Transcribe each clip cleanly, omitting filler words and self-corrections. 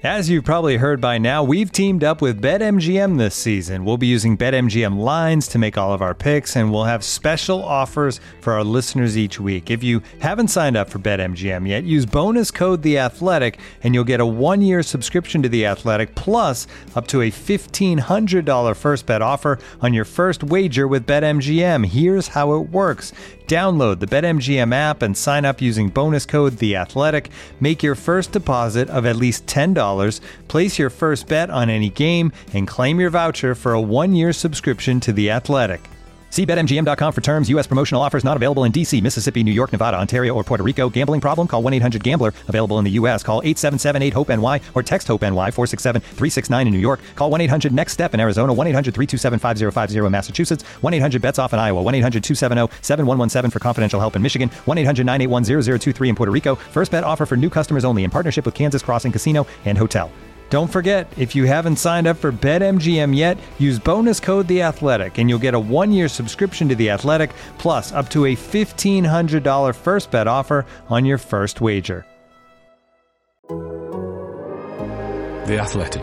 As you've probably heard by now, we've teamed up with BetMGM this season. We'll be using BetMGM lines to make all of our picks, and we'll have special offers for our listeners each week. If you haven't signed up for BetMGM yet, use bonus code The Athletic, and you'll get a 1-year subscription to The Athletic, plus up to a $1,500 first bet offer on your first wager with BetMGM. Here's how it works. Download the BetMGM app and sign up using bonus code The Athletic. Make your first deposit of at least $10. Place your first bet on any game and claim your voucher for a 1-year subscription to The Athletic. See BetMGM.com for terms. U.S. promotional offers not available in D.C., Mississippi, New York, Nevada, Ontario, or Puerto Rico. Gambling problem? Call 1-800-GAMBLER. Available in the U.S. Call 877-8-HOPE-NY or text HOPE-NY 467-369 in New York. Call 1-800-NEXT-STEP in Arizona. 1-800-327-5050 in Massachusetts. 1-800-BETS-OFF in Iowa. 1-800-270-7117 for confidential help in Michigan. 1-800-981-0023 in Puerto Rico. First bet offer for new customers only in partnership with Kansas Crossing Casino and Hotel. Don't forget, if you haven't signed up for BetMGM yet, use bonus code The Athletic, and you'll get a 1-year subscription to The Athletic, plus up to a $1,500 first bet offer on your first wager. The Athletic.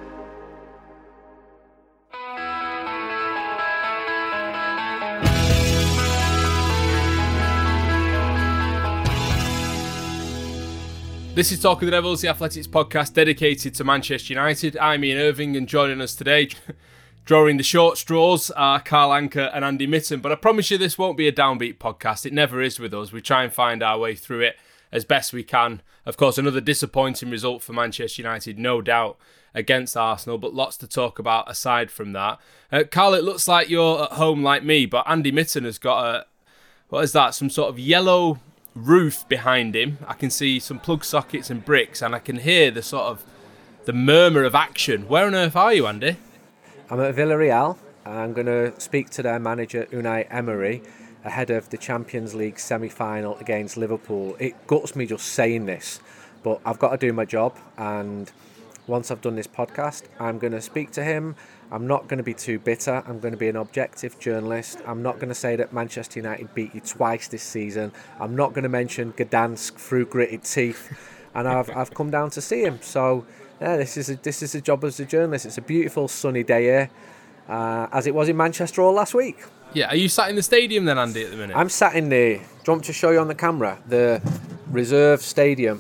This is Talk of the Devils, the Athletics podcast dedicated to Manchester United. I'm Ian Irving, and joining us today, drawing the short straws, are Carl Anker and Andy Mitten. But I promise you this won't be a downbeat podcast. It never is with us. We try and find our way through it as best we can. Of course, another disappointing result for Manchester United, no doubt, against Arsenal, but lots to talk about aside from that. Carl, it looks like you're at home like me, but Andy Mitten has got some sort of yellow roof behind him. I can see some plug sockets and bricks, and I can hear the murmur of action. Where on earth are you, Andy? I'm at Villarreal. I'm going to speak to their manager Unai Emery ahead of the Champions League semi-final against Liverpool. It guts me just saying this, but I've got to do my job, and once I've done this podcast, I'm going to speak to him. I'm not going to be too bitter. I'm going to be an objective journalist. I'm not going to say that Manchester United beat you twice this season. I'm not going to mention Gdansk through gritted teeth. And I've come down to see him. So yeah, this is a job as a journalist. It's a beautiful sunny day here, as it was in Manchester all last week. Yeah, are you sat in the stadium then, Andy, at the minute? I'm sat in the. Do you want me to show you on the camera the reserve stadium?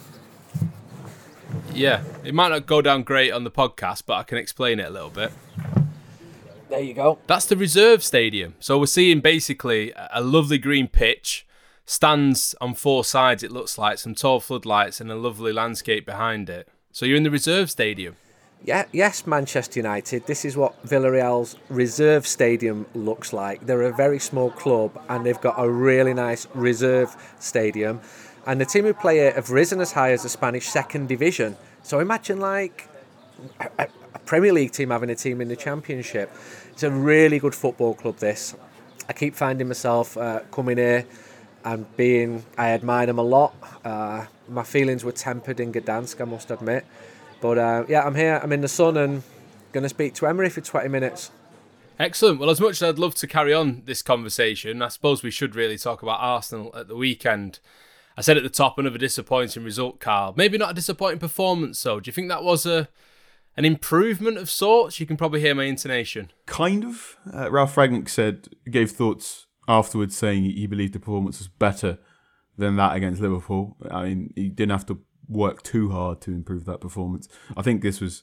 Yeah, it might not go down great on the podcast, but I can explain it a little bit. There you go. That's the reserve stadium. So we're seeing basically a lovely green pitch, stands on 4 sides, it looks like, some tall floodlights and a lovely landscape behind it. So you're in the reserve stadium. Yeah, yes, Manchester United. This is what Villarreal's reserve stadium looks like. They're a very small club, and they've got a really nice reserve stadium. And the team who play here have risen as high as the Spanish second division. So imagine like a Premier League team having a team in the Championship. It's a really good football club, this. I keep finding myself coming here and I admire them a lot. My feelings were tempered in Gdansk, I must admit. But yeah, I'm here, I'm in the sun, and going to speak to Emery for 20 minutes. Excellent. Well, as much as I'd love to carry on this conversation, I suppose we should really talk about Arsenal at the weekend. I said at the top, another disappointing result, Carl. Maybe not a disappointing performance, though. Do you think that was an improvement of sorts? You can probably hear my intonation. Kind of. Ralph Rangnick gave thoughts afterwards saying he believed the performance was better than that against Liverpool. I mean, he didn't have to work too hard to improve that performance. I think this was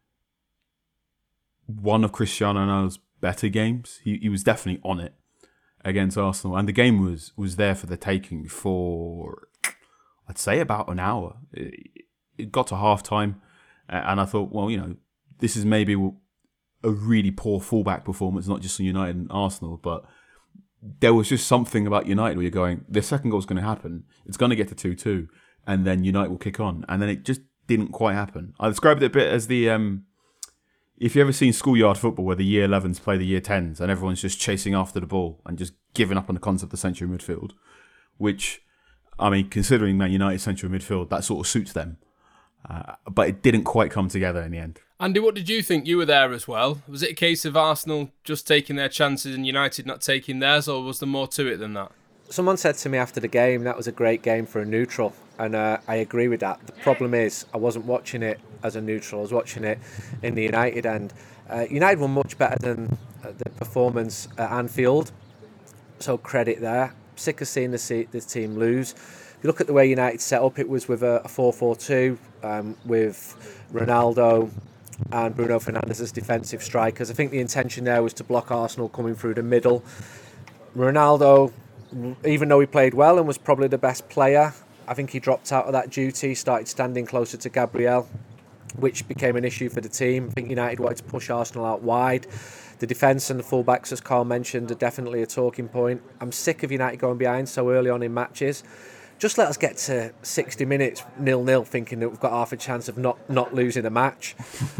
one of Cristiano Ronaldo's better games. He was definitely on it against Arsenal, and the game was there for the taking for, I'd say, about an hour. It got to half-time, and I thought, well, this is maybe a really poor fullback performance, not just on United and Arsenal, but there was just something about United where you're going, the second goal's going to happen, it's going to get to 2-2, and then United will kick on, and then it just didn't quite happen. I described it a bit as the, if you've ever seen schoolyard football where the year 11s play the year 10s and everyone's just chasing after the ball and just giving up on the concept of central midfield, which, I mean, considering Man United's central midfield, that sort of suits them. But it didn't quite come together in the end. Andy, what did you think? You were there as well. Was it a case of Arsenal just taking their chances and United not taking theirs, or was there more to it than that? Someone said to me after the game that was a great game for a neutral, and I agree with that. The problem is I wasn't watching it as a neutral. I was watching it in the United end. United were much better than the performance at Anfield, so credit there. Sick of seeing this team lose. If you look at the way United set up, it was with a 4-4-2 with Ronaldo and Bruno Fernandes as defensive strikers. I think the intention there was to block Arsenal coming through the middle. Ronaldo, even though he played well and was probably the best player, I think he dropped out of that duty, started standing closer to Gabriel, which became an issue for the team. I think United wanted to push Arsenal out wide. The defence and the fullbacks, as Carl mentioned, are definitely a talking point. I'm sick of United going behind so early on in matches. Just let us get to 60 minutes 0-0 thinking that we've got half a chance of not losing a match.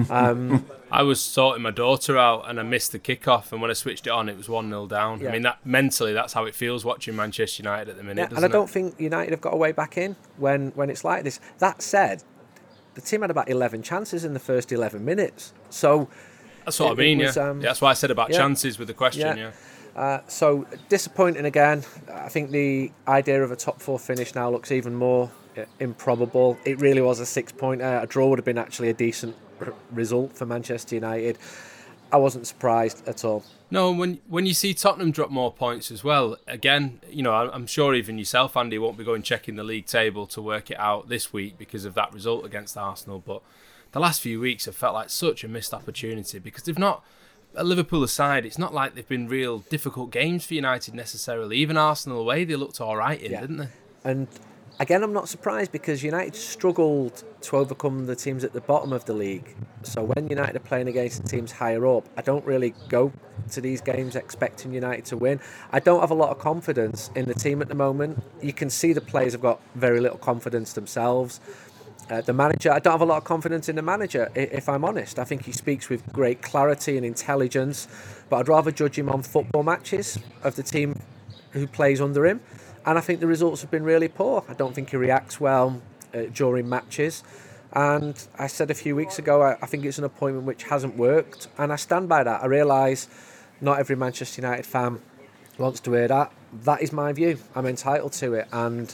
I was sorting my daughter out and I missed the kickoff, and when I switched it on, it was 1-0 down. Yeah. I mean, that mentally, that's how it feels watching Manchester United at the minute. Yeah, and I don't think United have got a way back in when it's like this. That said, the team had about 11 chances in the first 11 minutes. So that's what I mean. That's why I said about chances with the question. So disappointing again. I think the idea of a top 4 finish now looks even more improbable. It really was a 6-pointer. A draw would have been actually a decent result for Manchester United. I wasn't surprised at all. No, when you see Tottenham drop more points as well, again, I'm sure even yourself, Andy, won't be going checking the league table to work it out this week because of that result against Arsenal. But the last few weeks have felt like such a missed opportunity because they've not. Liverpool aside, it's not like they've been real difficult games for United necessarily. Even Arsenal away, they looked all right didn't they? And again, I'm not surprised because United struggled to overcome the teams at the bottom of the league. So when United are playing against the teams higher up, I don't really go to these games expecting United to win. I don't have a lot of confidence in the team at the moment. You can see the players have got very little confidence themselves. The manager, I don't have a lot of confidence in the manager, if I'm honest. I think he speaks with great clarity and intelligence, but I'd rather judge him on football matches of the team who plays under him. And I think the results have been really poor. I don't think he reacts well during matches. And I said a few weeks ago, I think it's an appointment which hasn't worked. And I stand by that. I realise not every Manchester United fan wants to hear that. That is my view. I'm entitled to it. And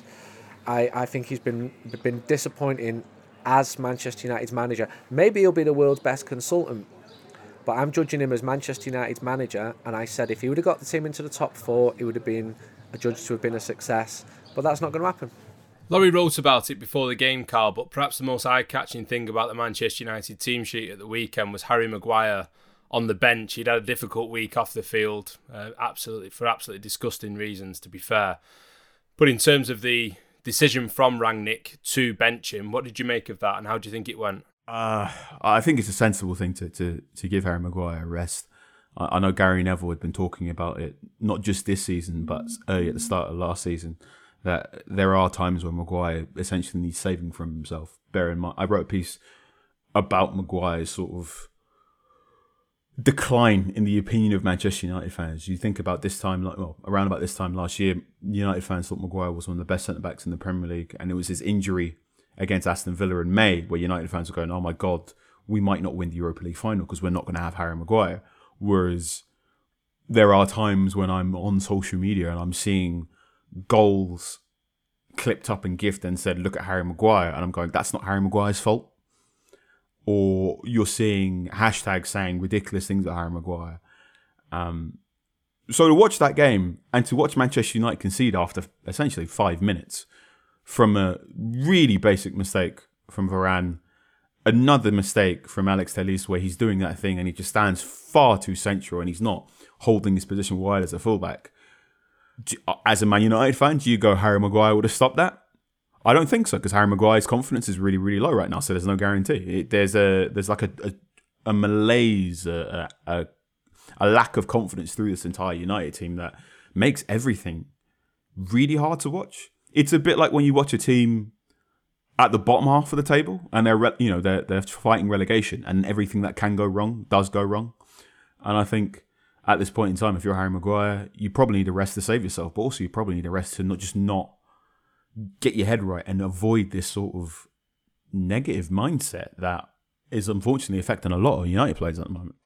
I think he's been disappointing as Manchester United's manager. Maybe he'll be the world's best consultant, but I'm judging him as Manchester United's manager, and I said if he would have got the team into the top 4, it would have been adjudged to have been a success, but that's not going to happen. Laurie wrote about it before the game, Carl, but perhaps the most eye-catching thing about the Manchester United team sheet at the weekend was Harry Maguire on the bench. He'd had a difficult week off the field, for absolutely disgusting reasons, to be fair. But in terms of the decision from Rangnick to bench him, what did you make of that and how do you think it went? I think it's a sensible thing to give Harry Maguire a rest. I know Gary Neville had been talking about it, not just this season, but early at the start of last season, that there are times when Maguire essentially needs saving from himself. Bear in mind, I wrote a piece about Maguire's sort of decline in the opinion of Manchester United fans. You think about this time, around about this time last year, United fans thought Maguire was one of the best centre-backs in the Premier League, and it was his injury against Aston Villa in May where United fans were going, oh my God, we might not win the Europa League final because we're not going to have Harry Maguire. Whereas there are times when I'm on social media and I'm seeing goals clipped up and gifted and said, look at Harry Maguire, and I'm going, that's not Harry Maguire's fault. Or you're seeing hashtags saying ridiculous things about Harry Maguire. So to watch that game and to watch Manchester United concede after essentially 5 minutes from a really basic mistake from Varane, another mistake from Alex Telles where he's doing that thing and he just stands far too central and he's not holding his position wide as a fullback. As a Man United fan, do you go, Harry Maguire would have stopped that? I don't think so, because Harry Maguire's confidence is really, really low right now, so there's no guarantee. There's like a malaise, a lack of confidence through this entire United team that makes everything really hard to watch. It's a bit like when you watch a team at the bottom half of the table and they're fighting relegation, and everything that can go wrong does go wrong. And I think at this point in time, if you're Harry Maguire, you probably need a rest to save yourself, but also you probably need a rest to not get your head right and avoid this sort of negative mindset that is unfortunately affecting a lot of United players at the moment.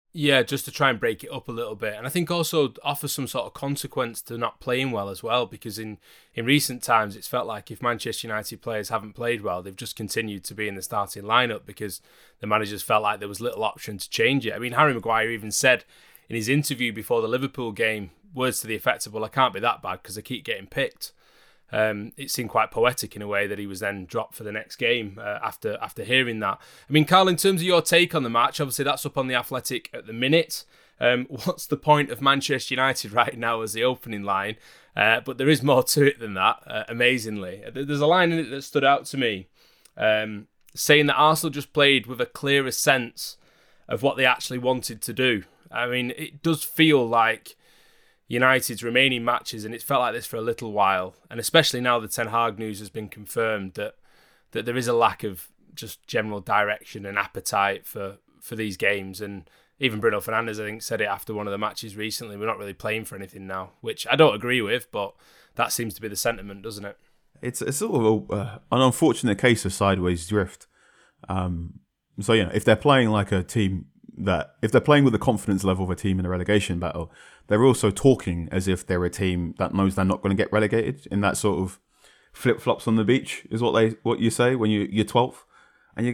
Yeah, just to try and break it up a little bit. And I think also offer some sort of consequence to not playing well as well, because in recent times it's felt like if Manchester United players haven't played well, they've just continued to be in the starting lineup because the managers felt like there was little option to change it. I mean, Harry Maguire even said in his interview before the Liverpool game, words to the effect of, well, I can't be that bad because I keep getting picked. It seemed quite poetic in a way that he was then dropped for the next game after hearing that. I mean, Carl, in terms of your take on the match, obviously that's up on The Athletic at the minute. What's the point of Manchester United right now as the opening line? But there is more to it than that, amazingly. There's a line in it that stood out to me, saying that Arsenal just played with a clearer sense of what they actually wanted to do. I mean, it does feel like United's remaining matches, and it's felt like this for a little while, and especially now the Ten Hag news has been confirmed, that there is a lack of just general direction and appetite for these games. And even Bruno Fernandes, I think, said it after one of the matches recently, we're not really playing for anything now, which I don't agree with, but that seems to be the sentiment, doesn't it? It's sort of an unfortunate case of sideways drift. So, if they're playing like a team if they're playing with the confidence level of a team in a relegation battle, they're also talking as if they're a team that knows they're not going to get relegated, in that sort of flip-flops on the beach is what you say when you're 12th. And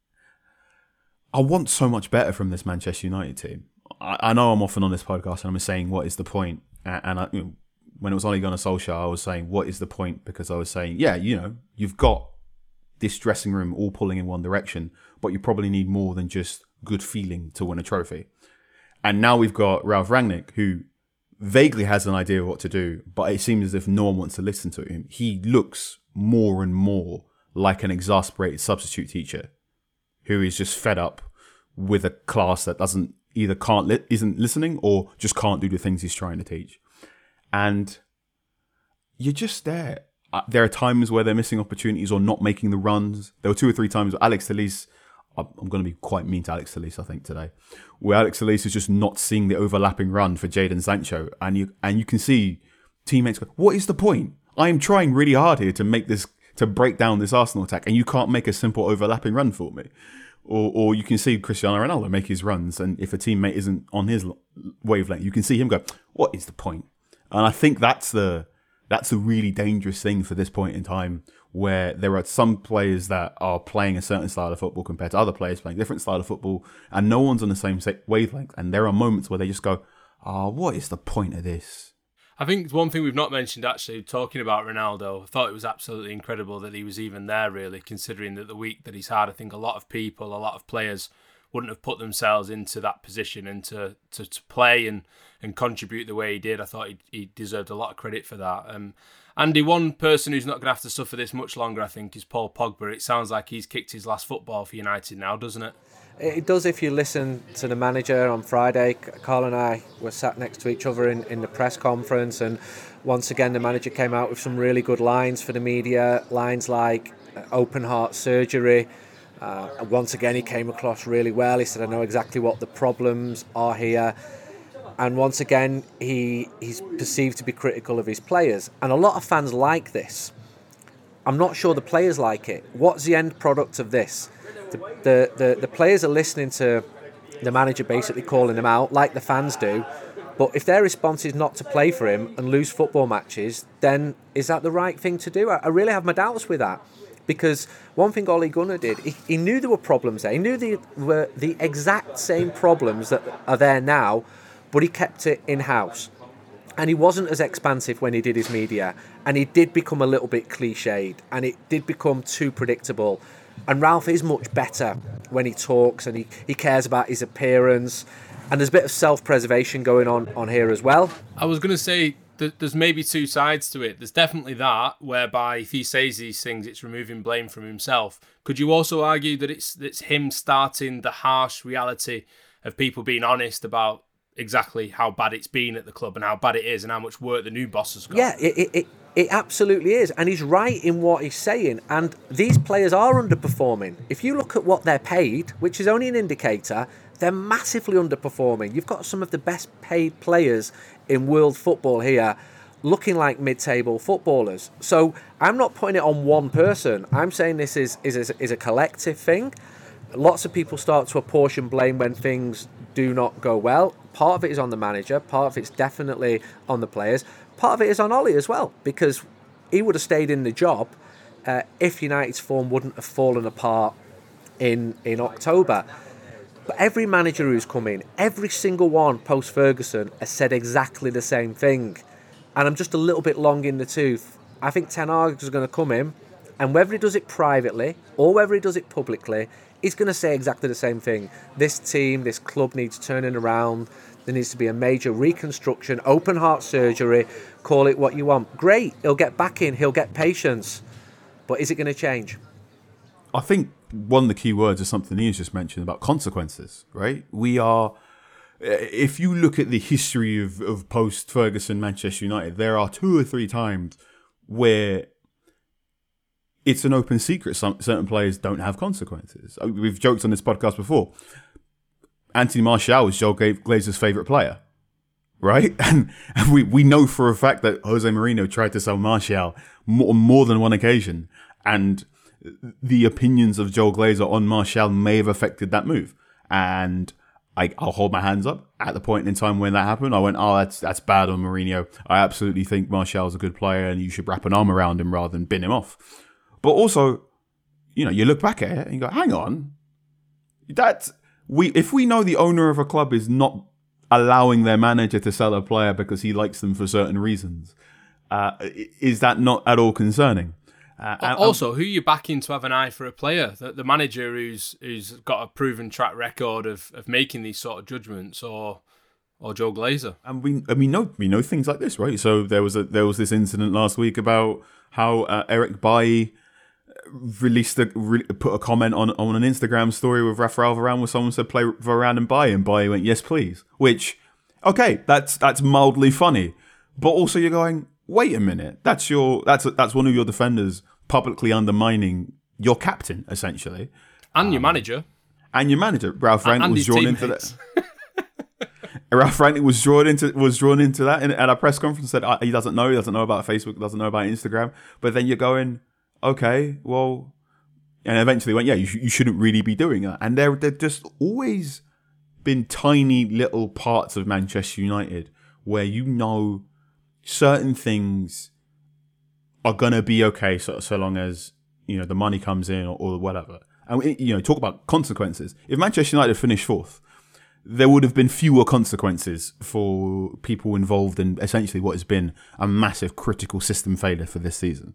I want so much better from this Manchester United team. I know I'm often on this podcast and I'm saying, what is the point? And when it was Ole Gunnar Solskjaer, I was saying, what is the point? Because I was saying, you've got this dressing room all pulling in one direction, but you probably need more than just good feeling to win a trophy. And now we've got Ralf Rangnick, who vaguely has an idea of what to do, but it seems as if no one wants to listen to him. He looks more and more like an exasperated substitute teacher who is just fed up with a class that isn't listening or just can't do the things he's trying to teach. And you're just there. There are times where they're missing opportunities or not making the runs. There were 2 or 3 times where Alex Telles, I'm going to be quite mean to Alex Telles, I think, today, where Alex Telles is just not seeing the overlapping run for Jadon Sancho. And you can see teammates go, what is the point? I am trying really hard here to break down this Arsenal attack, and you can't make a simple overlapping run for me. Or you can see Cristiano Ronaldo make his runs, and if a teammate isn't on his wavelength, you can see him go, what is the point? And I think that's a really dangerous thing for this point in time, where there are some players that are playing a certain style of football compared to other players playing a different style of football, and no one's on the same wavelength. And there are moments where they just go, what is the point of this? I think one thing we've not mentioned, actually, talking about Ronaldo, I thought it was absolutely incredible that he was even there, really, considering that the week that he's had, I think a lot of people, a lot of players wouldn't have put themselves into that position, and to play and contribute the way he did. I thought he deserved a lot of credit for that. Andy, one person who's not going to have to suffer this much longer, I think, is Paul Pogba. It sounds like he's kicked his last football for United now, doesn't it? It does if you listen to the manager on Friday. Carl and I were sat next to each other in the press conference, and once again the manager came out with some really good lines for the media, lines like open heart surgery. Once again he came across really well. He said, I know exactly what the problems are here. And once again he's perceived to be critical of his players, and a lot of fans like this. I'm not sure the players like it. What's the end product of this? The players are listening to the manager basically calling them out, like the fans do. But if their response is not to play for him and lose football matches, then is that the right thing to do? I really have my doubts with that. Because one thing Ole Gunnar did, he knew there were problems there. He knew they were the exact same problems that are there now, but he kept it in-house. And he wasn't as expansive when he did his media. And he did become a little bit cliched. And it did become too predictable. And Ralph is much better when he talks, and he cares about his appearance. And there's a bit of self-preservation going on here as well. I was going to say that there's maybe 2 sides to it. There's definitely that, whereby if he says these things, it's removing blame from himself. Could you also argue that it's him starting the harsh reality of people being honest about exactly how bad it's been at the club and how bad it is and how much work the new boss has got? Yeah, it absolutely is. And he's right in what he's saying. And these players are underperforming. If you look at what they're paid, which is only an indicator, they're massively underperforming. You've got some of the best paid players in world football here looking like mid-table footballers. So I'm not putting it on one person. I'm saying this is a collective thing. Lots of people start to apportion blame when things do not go well. Part of it is on the manager, part of it's definitely on the players, part of it is on Ollie as well, because he would have stayed in the job if United's form wouldn't have fallen apart in October. But every manager who's come in, every single one post-Ferguson has said exactly the same thing. And I'm just a little bit long in the tooth. I think Ten Hag is going to come in, and whether he does it privately or whether he does it publicly, he's going to say exactly the same thing. This team, this club needs turning around. There needs to be a major reconstruction, open heart surgery, call it what you want. Great, he'll get back in, he'll get patience. But is it going to change? I think one of the key words is something Ian's just mentioned about consequences, right? If you look at the history of post-Ferguson Manchester United, there are 2 or 3 times where it's an open secret certain players don't have consequences. We've joked on this podcast before. Anthony Martial was Joel Glazer's favourite player, right? And we know for a fact that Jose Mourinho tried to sell Martial on more than one occasion, and the opinions of Joel Glazer on Martial may have affected that move. And I'll hold my hands up. At the point in time when that happened, I went, that's bad on Mourinho. I absolutely think Martial's a good player and you should wrap an arm around him rather than bin him off. But also, you look back at it and you go, hang on. If we know the owner of a club is not allowing their manager to sell a player because he likes them for certain reasons, is that not at all concerning? Also, who are you backing to have an eye for a player? The manager who's got a proven track record of making these sort of judgments, or Joe Glazer? And we know things like this, right? So there was this incident last week about how Eric Bailly put a comment on an Instagram story with Rafael Varane, where someone said play Varane and Bailly, and Bailly went yes please. Which, okay, that's mildly funny, but also you're going, wait a minute, that's one of your defenders publicly undermining your captain, essentially. And your manager. Ralph Rangnick was drawn into that. Ralph Rangnick was drawn into that at a press conference, said he doesn't know about Facebook, doesn't know about Instagram. But then you're going, okay, well, and eventually went, yeah, you shouldn't really be doing that. And there just always been tiny little parts of Manchester United where certain things are going to be okay so long as the money comes in or whatever. And talk about consequences. If Manchester United finished 4th, there would have been fewer consequences for people involved in essentially what has been a massive critical system failure for this season.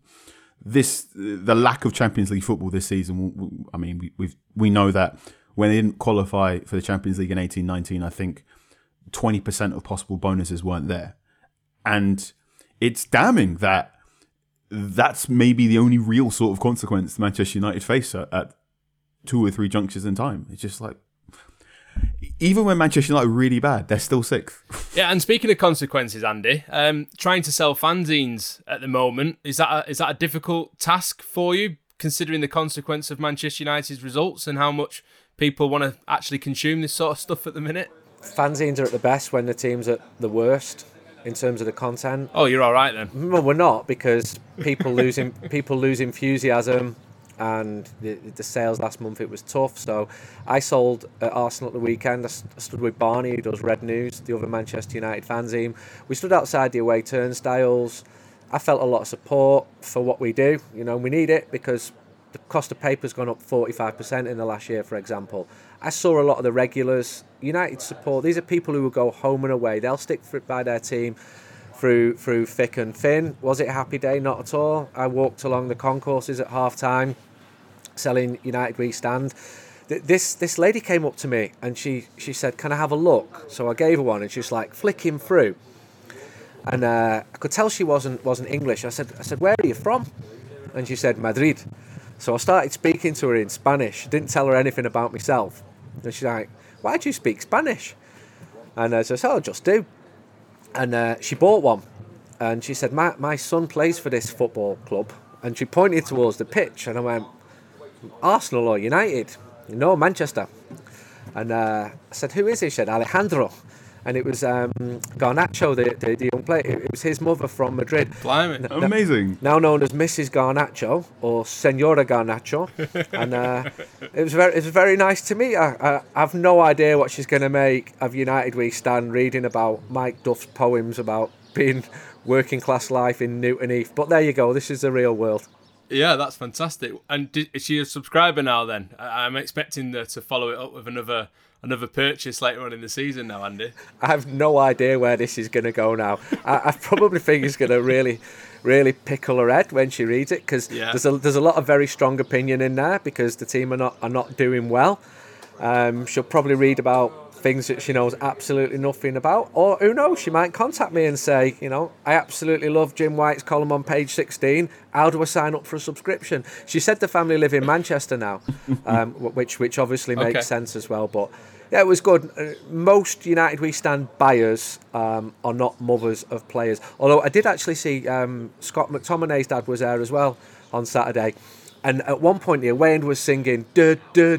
The lack of Champions League football this season. I mean, we know that when they didn't qualify for the Champions League in 18-19, I think 20% of possible bonuses weren't there. And it's damning that that's maybe the only real sort of consequence Manchester United face at 2 or 3 junctures in time. It's just like, even when Manchester United are really bad, they're still 6th. Yeah, and speaking of consequences, Andy, trying to sell fanzines at the moment, is that a difficult task for you, considering the consequence of Manchester United's results and how much people want to actually consume this sort of stuff at the minute? Fanzines are at the best when the team's at the worst in terms of the content. Oh, you're all right then. Well, we're not, because people lose enthusiasm, and the sales last month, it was tough. So I sold at Arsenal at the weekend. I stood with Barney, who does Red News, the other Manchester United fanzine. We stood outside the away turnstiles. I felt a lot of support for what we do. We need it because the cost of paper's gone up 45% in the last year, for example. I saw a lot of the regulars. United support, these are people who will go home and away. They'll stick by their team through thick and thin. Was it a happy day? Not at all. I walked along the concourses at half-time selling United We Stand. This lady came up to me and she said, can I have a look? So I gave her one and she was like flicking through. And I could tell she wasn't English. I said, where are you from? And she said, Madrid. So I started speaking to her in Spanish. Didn't tell her anything about myself. And she's like, why do you speak Spanish? And I said, I just do. And she bought one. And she said, my son plays for this football club. And she pointed towards the pitch. And I went, Arsenal or United? No, Manchester. And I said, who is he? She said, Alejandro. and it was Garnacho, the young player. It was his mother from Madrid. Blimey. Amazing. Now known as Mrs. Garnacho or Senora Garnacho, and it was very nice to meet her. I have no idea what she's going to make of United We Stand, reading about Mike Duff's poems about being working class life in Newton Heath. But there you go. This is the real world. Yeah, that's fantastic. And is she a subscriber now then? I'm expecting her to follow it up with another purchase later on in the season now, Andy. I have no idea where this is going to go now. I probably think it's going to really pickle her head when she reads it, because there's a lot of very strong opinion in there because the team are not doing well. She'll probably read about things that she knows absolutely nothing about, or who knows, she might contact me and say, I absolutely love Jim White's column on page 16. How do I sign up for a subscription? She said the family live in Manchester now, which obviously makes sense as well. But yeah, it was good. Most United We Stand buyers are not mothers of players. Although I did actually see Scott McTominay's dad was there as well on Saturday. And at one point, the away end was singing Scott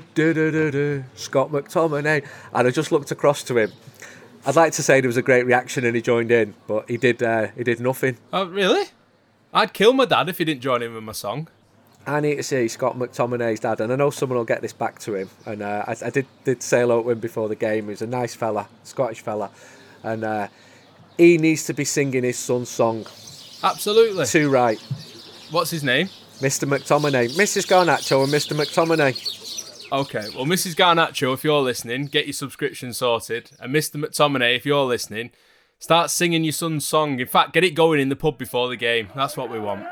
McTominay, and I just looked across to him. I'd like to say there was a great reaction and he joined in, but he did nothing. Oh, really? I'd kill my dad if he didn't join in with my song. I need to see Scott McTominay's dad, and I know someone will get this back to him. And I did say hello to him before the game. He's a nice fella, Scottish fella, and he needs to be singing his son's song. Absolutely. Too right. What's his name? Mr. McTominay. Mrs. Garnacho and Mr. McTominay. Okay, well, Mrs. Garnacho, if you're listening, get your subscription sorted. And Mr. McTominay, if you're listening, start singing your son's song. In fact, get it going in the pub before the game. That's what we want.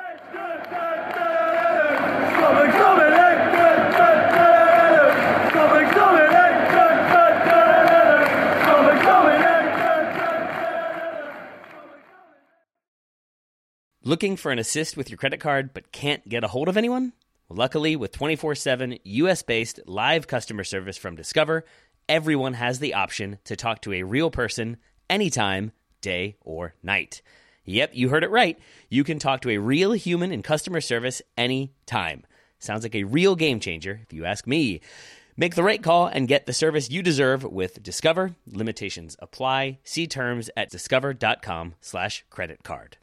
Looking for an assist with your credit card but can't get a hold of anyone? Luckily, with 24/7 US-based live customer service from Discover, everyone has the option to talk to a real person anytime, day or night. Yep, you heard it right. You can talk to a real human in customer service anytime. Sounds like a real game changer, if you ask me. Make the right call and get the service you deserve with Discover. Limitations apply. See terms at discover.com/creditcard.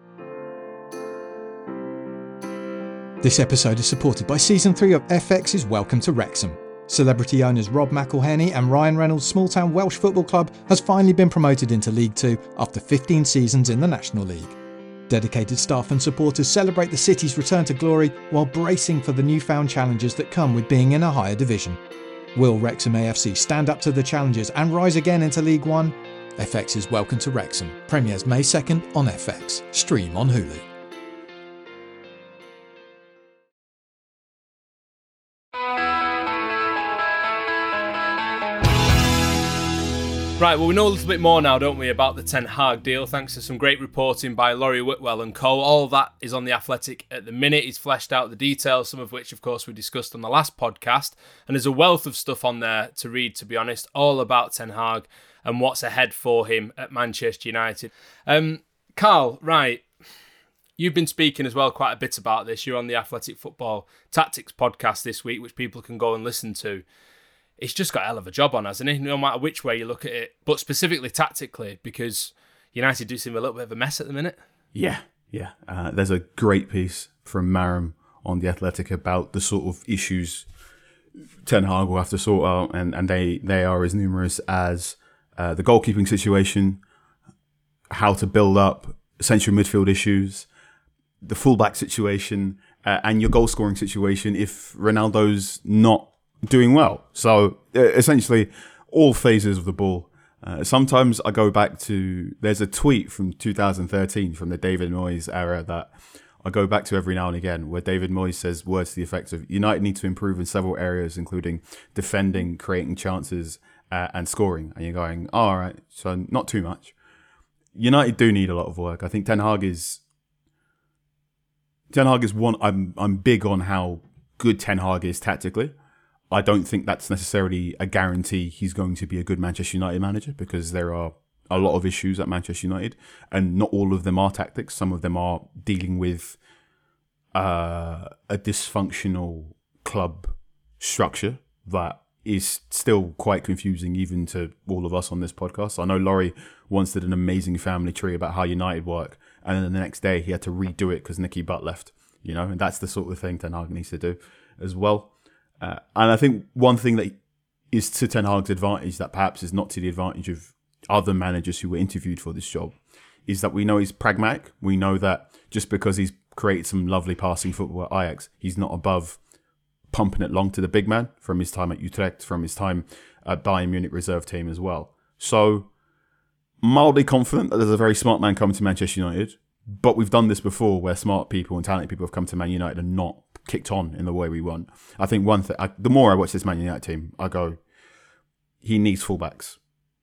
This episode is supported by Season 3 of FX's Welcome to Wrexham. Celebrity owners Rob McElhenney and Ryan Reynolds' small-town Welsh football club has finally been promoted into League 2 after 15 seasons in the National League. Dedicated staff and supporters celebrate the city's return to glory while bracing for the newfound challenges that come with being in a higher division. Will Wrexham AFC stand up to the challenges and rise again into League 1? FX's Welcome to Wrexham premieres May 2nd on FX. Stream on Hulu. Right, well, we know a little bit more now, don't we, about the Ten Hag deal, thanks to some great reporting by Laurie Whitwell and co. All of that is on The Athletic at the minute. He's fleshed out the details, some of which, of course, we discussed on the last podcast. And there's a wealth of stuff on there to read, to be honest, all about Ten Hag and what's ahead for him at Manchester United. Carl, right, you've been speaking as well quite a bit about this. You're on the Athletic Football Tactics podcast this week, which people can go and listen to. It's just got a hell of a job on, hasn't it? No matter which way you look at it, but specifically tactically, because United do seem a little bit of a mess at the minute. Yeah. There's a great piece from Maram on The Athletic about the sort of issues Ten Hag will have to sort out, and they are as numerous as the goalkeeping situation, how to build up central midfield issues, the fullback situation, and your goal scoring situation if Ronaldo's not doing well. So essentially all phases of the ball. Sometimes I go back to, there's a tweet from 2013 from the David Moyes era that I go back to every now and again, where David Moyes says words to the effect of United need to improve in several areas, including defending, creating chances and scoring. And you're going, oh, all right, so not too much. United do need a lot of work. I think Ten Hag is one, I'm big on how good Ten Hag is tactically. I don't think that's necessarily a guarantee he's going to be a good Manchester United manager, because there are a lot of issues at Manchester United, and not all of them are tactics. Some of them are dealing with a dysfunctional club structure that is still quite confusing even to all of us on this podcast. I know Laurie once did an amazing family tree about how United work, and then the next day he had to redo it because Nicky Butt left, and that's the sort of thing Ten Hag needs to do as well. And I think one thing that is to Ten Hag's advantage that perhaps is not to the advantage of other managers who were interviewed for this job is that we know he's pragmatic. We know that just because he's created some lovely passing football at Ajax, he's not above pumping it long to the big man from his time at Utrecht, from his time at Bayern Munich reserve team as well. So, mildly confident that there's a very smart man coming to Manchester United, but we've done this before where smart people and talented people have come to Man United and not kicked on in the way we want. I think one thing, the more I watch this Man United team, I go, he needs fullbacks.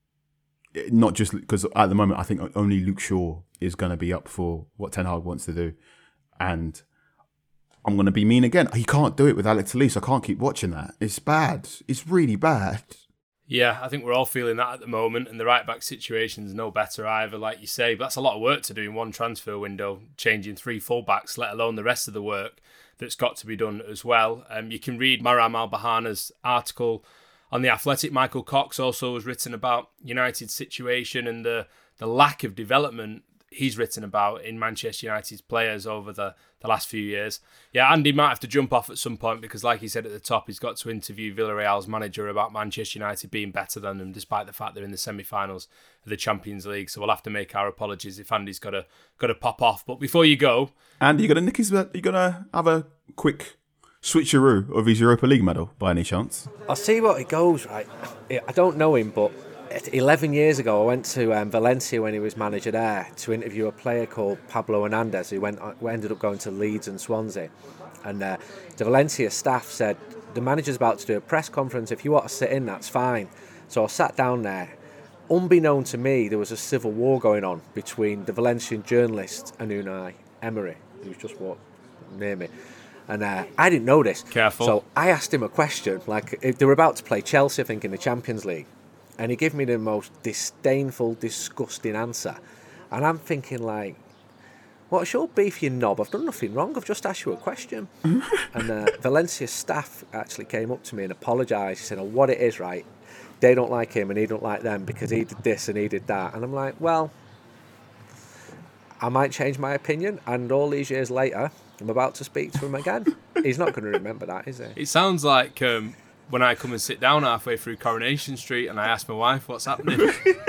Not just because at the moment I think only Luke Shaw is going to be up for what Ten Hag wants to do. And I'm going to be mean again. He can't do it with Alex Telles. I can't keep watching that. It's bad. It's really bad. Yeah, I think we're all feeling that at the moment, and the right-back situation's no better either, like you say. But that's a lot of work to do in one transfer window, changing 3 full-backs, let alone the rest of the work that's got to be done as well. You can read Maram Al-Bahana's article on The Athletic. Michael Cox also has written about United's situation and the lack of development he's written about in Manchester United's players over the last few years. Yeah, Andy might have to jump off at some point because, like he said at the top, he's got to interview Villarreal's manager about Manchester United being better than them, despite the fact they're in the semi-finals of the Champions League. So we'll have to make our apologies if Andy's got to pop off. But before you go, Andy, you gonna have a quick switcheroo of his Europa League medal by any chance? I'll see what it goes, right? I don't know him, but 11 years ago I went to Valencia when he was manager there to interview a player called Pablo Hernandez who ended up going to Leeds and Swansea. And the Valencia staff said, the manager's about to do a press conference, if you want to sit in, that's fine. So I sat down there. Unbeknown to me, there was a civil war going on between the Valencian journalist and Unai Emery, who was just walked near me. And I didn't know this. Careful. So I asked him a question, like if they were about to play Chelsea, I think, in the Champions League. And he gave me the most disdainful, disgusting answer. And I'm thinking, like, what's your beef, you knob? I've done nothing wrong. I've just asked you a question. And Valencia staff actually came up to me and apologised. He said, what it is, right, they don't like him and he don't like them because he did this and he did that. And I'm like, well, I might change my opinion. And all these years later, I'm about to speak to him again. He's not going to remember that, is he? It sounds like when I come and sit down halfway through Coronation Street and I ask my wife what's happening.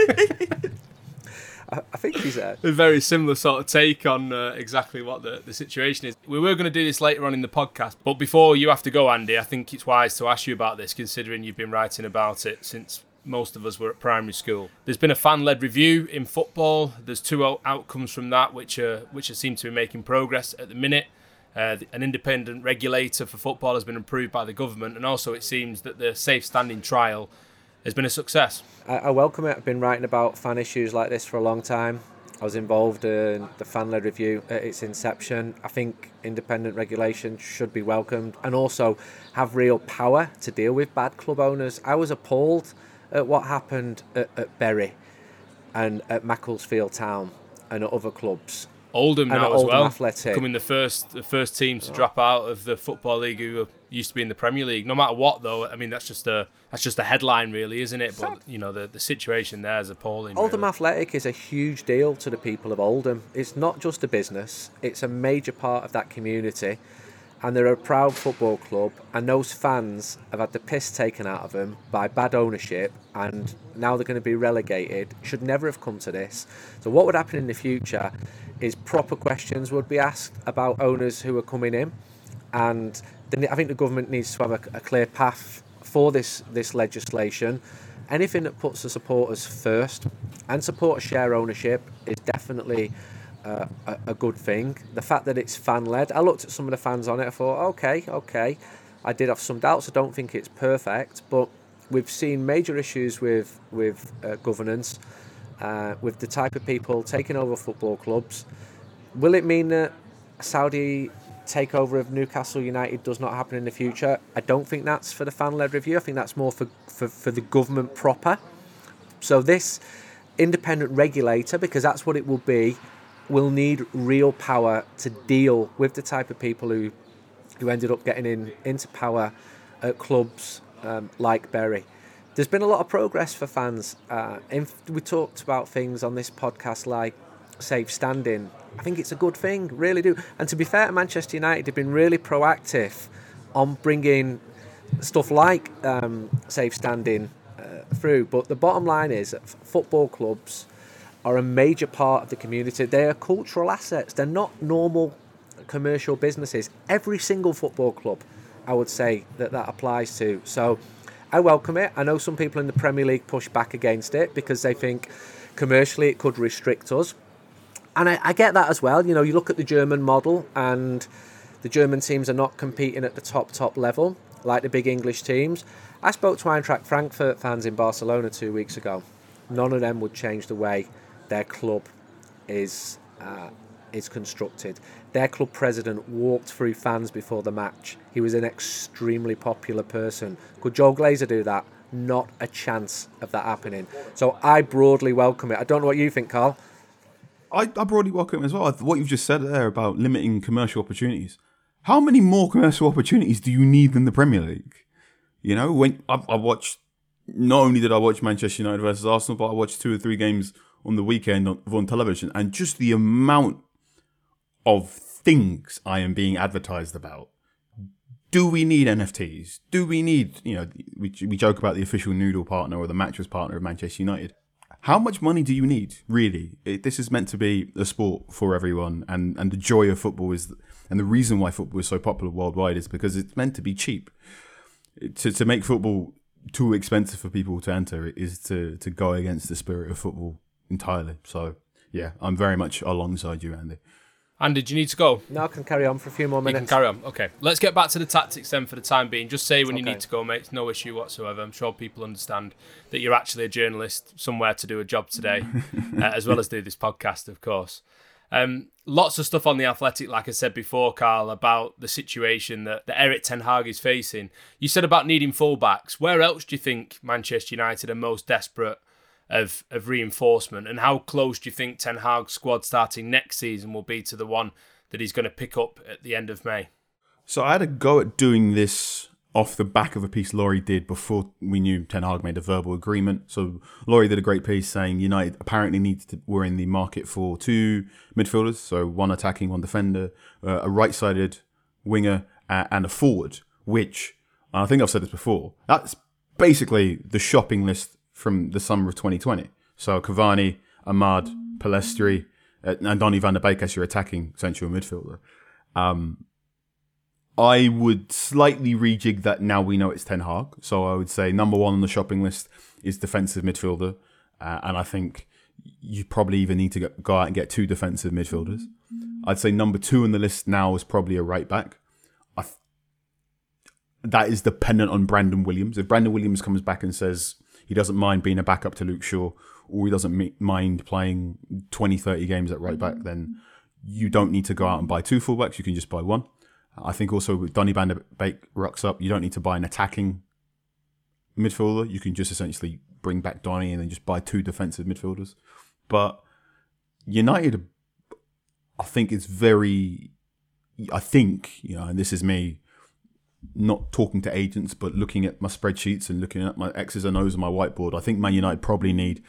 I think he's a very similar sort of take on exactly what the situation is. We were going to do this later on in the podcast, but before you have to go, Andy, I think it's wise to ask you about this, considering you've been writing about it since most of us were at primary school. There's been a fan-led review in football. There's 2 outcomes from that, which seem to be making progress at the minute. An independent regulator for football has been approved by the government, and also it seems that the safe standing trial has been a success. I welcome it. I've been writing about fan issues like this for a long time. I was involved in the fan-led review at its inception. I think independent regulation should be welcomed and also have real power to deal with bad club owners. I was appalled at what happened at Bury and at Macclesfield Town and at other clubs. Oldham now as well, Athletic. Becoming the first team to drop out of the Football League who used to be in the Premier League. No matter what, though, I mean that's just a headline, really, isn't it? But the situation there is appalling. Oldham really. Athletic is a huge deal to the people of Oldham. It's not just a business; it's a major part of that community, and they're a proud football club. And those fans have had the piss taken out of them by bad ownership, and now they're going to be relegated. Should never have come to this. So, what would happen in the future is proper questions would be asked about owners who are coming in, and I think the government needs to have a clear path for this legislation. Anything that puts the supporters first and supporter share ownership is definitely a good thing. The fact that it's fan-led, I looked at some of the fans on it, I thought, okay, I did have some doubts. I don't think it's perfect, but we've seen major issues with governance, with the type of people taking over football clubs. Will it mean that a Saudi takeover of Newcastle United does not happen in the future? I don't think that's for the fan-led review. I think that's more for the government proper. So this independent regulator, because that's what it will be, will need real power to deal with the type of people who ended up getting into power at clubs like Bury. There's been a lot of progress for fans. We talked about things on this podcast like safe standing. I think it's a good thing, really do. And to be fair to Manchester United, they've been really proactive on bringing stuff like safe standing through. But the bottom line is that football clubs are a major part of the community. They are cultural assets. They're not normal commercial businesses. Every single football club, I would say, that applies to. So I welcome it. I know some people in the Premier League push back against it because they think commercially it could restrict us. And I get that as well. You know, you look at the German model and the German teams are not competing at the top level like the big English teams. I spoke to Eintracht Frankfurt fans in Barcelona 2 weeks ago. None of them would change the way their club is constructed. Their club president walked through fans before the match. He was an extremely popular person. Could Joel Glazer do that? Not a chance of that happening. So I broadly welcome it. I don't know what you think, Carl. I broadly welcome it as well. What you've just said there about limiting commercial opportunities. How many more commercial opportunities do you need than the Premier League? You know, when I watched, not only did I watch Manchester United versus Arsenal, but I watched 2 or 3 games on the weekend on television, and just the amount of things I am being advertised about. Do we need NFTs? Do we need, you know, we joke about the official noodle partner or the mattress partner of Manchester United. How much money do you need, really? This is meant to be a sport for everyone, and the joy of football is, and the reason why football is so popular worldwide is because it's meant to be cheap. To make football too expensive for people to enter is to go against the spirit of football entirely. So, yeah, I'm very much alongside you, Andy. Andy, do you need to go? No, I can carry on for a few more minutes. You can carry on. Okay. Let's get back to the tactics then for the time being. Just say when you need to go, mate. It's no issue whatsoever. I'm sure people understand that you're actually a journalist somewhere to do a job today, as well as do this podcast, of course. Lots of stuff on The Athletic, like I said before, Carl, about the situation that Erik ten Hag is facing. You said about needing fullbacks. Where else do you think Manchester United are most desperate of reinforcement, and how close do you think Ten Hag's squad starting next season will be to the one that he's going to pick up at the end of May? So I had a go at doing this off the back of a piece Laurie did before we knew Ten Hag made a verbal agreement. So Laurie did a great piece saying United apparently were in the market for 2 midfielders, so 1 attacking, 1 defender, a right-sided winger and a forward, which, I think I've said this before, that's basically the shopping list from the summer of 2020. So Cavani, Ahmad, Pellistri, and Donny van der Beek as your attacking central midfielder. I would slightly rejig that now we know it's Ten Hag. So I would say number 1 on the shopping list is defensive midfielder. And I think you probably even need to go out and get 2 defensive midfielders. I'd say number 2 on the list now is probably a right back. That is dependent on Brandon Williams. If Brandon Williams comes back and says he doesn't mind being a backup to Luke Shaw, or he doesn't mind playing 20, 30 games at right back, then you don't need to go out and buy 2 fullbacks. You can just buy 1. I think also with Donny van der Beek rocks up, you don't need to buy an attacking midfielder. You can just essentially bring back Donny and then just buy 2 defensive midfielders. But United, I think, and this is me not talking to agents, but looking at my spreadsheets and looking at my X's and O's on my whiteboard, I think Man United probably need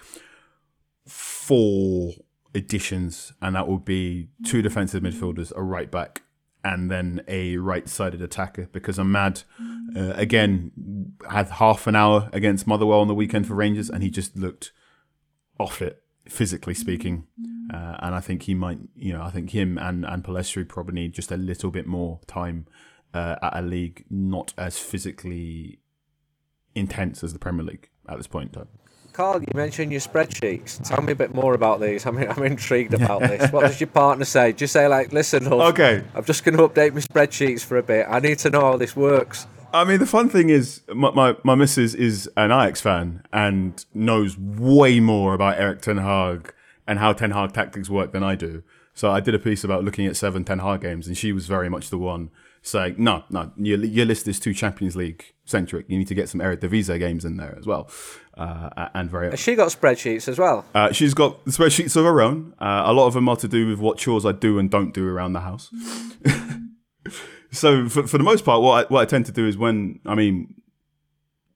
4 additions, and that would be 2 defensive midfielders, a right back, and then a right-sided attacker, because Ahmad, again, had half an hour against Motherwell on the weekend for Rangers, and he just looked off it, physically speaking. And I think he might, I think him and Pellistri probably need just a little bit more time at a league not as physically intense as the Premier League at this point in time. Carl, you mentioned your spreadsheets. Tell me a bit more about these. I'm intrigued about this. What does your partner say? Do you say, like, listen, okay, I'm just going to update my spreadsheets for a bit. I need to know how this works. I mean, the fun thing is my missus is an Ajax fan and knows way more about Erik ten Hag and how Ten Hag tactics work than I do. So I did a piece about looking at 7 Ten Hag games, and she was very much the one saying, no, your list is too Champions League centric. You need to get some Eredivisie games in there as well. Has she got spreadsheets as well? She's got spreadsheets of her own. A lot of them are to do with what chores I do and don't do around the house. So for the most part, what I tend to do is